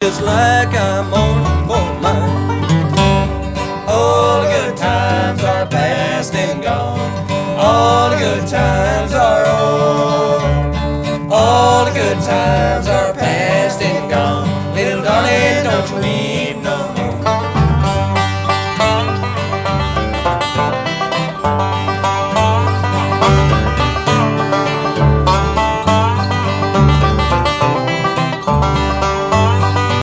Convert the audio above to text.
just like I'm mourning for mine. All the good times are past and gone. All the good times are over. All the good times are past and gone. Little darling, don't you weep.